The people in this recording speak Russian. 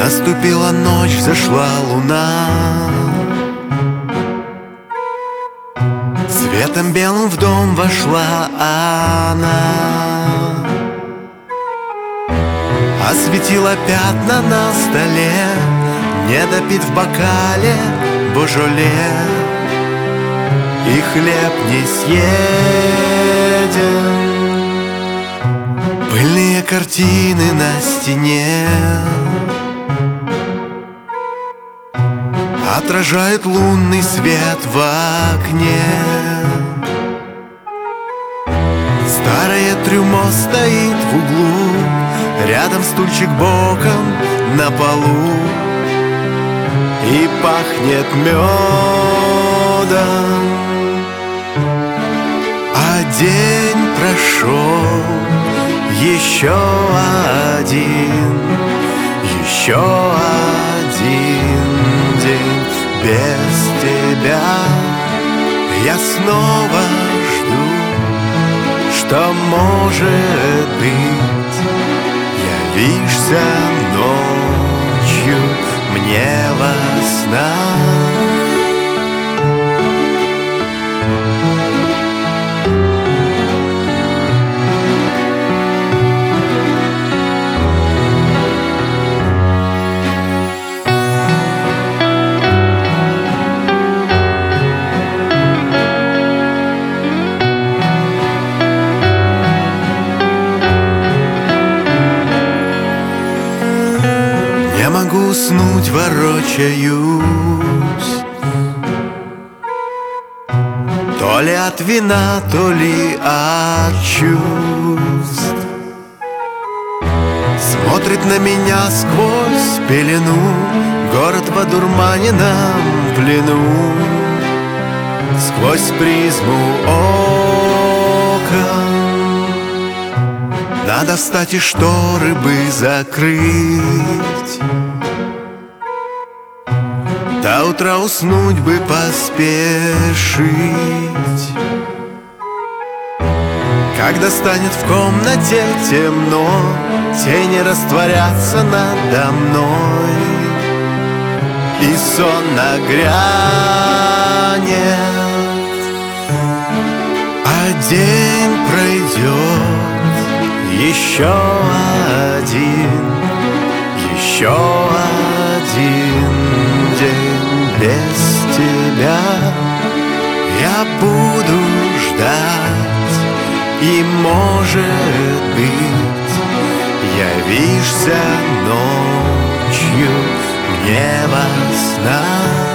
Наступила ночь, взошла луна, светом белым в дом вошла она, осветила пятна на столе, не допит в бокале божоле, и хлеб не съеден. Пыльные картины на стене отражает лунный свет в окне. Старое трюмо стоит в углу, рядом стульчик боком на полу, и пахнет медом. А день прошел, еще один день без тебя. Я снова жду, что, может быть, явишься ночью мне во снах. Не могу уснуть, ворочаюсь, то ли от вина, то ли от чувств. Смотрит на меня сквозь пелену город в одурманенном плену, сквозь призму окон. Надо встать и шторы бы закрыть, до утра уснуть бы поспешить. Когда станет в комнате темно, тени растворятся надо мной, и сон нагрянет, а день пройдет, еще один день без тебя. Я буду ждать, и, может быть, явишься ночью мне во снах.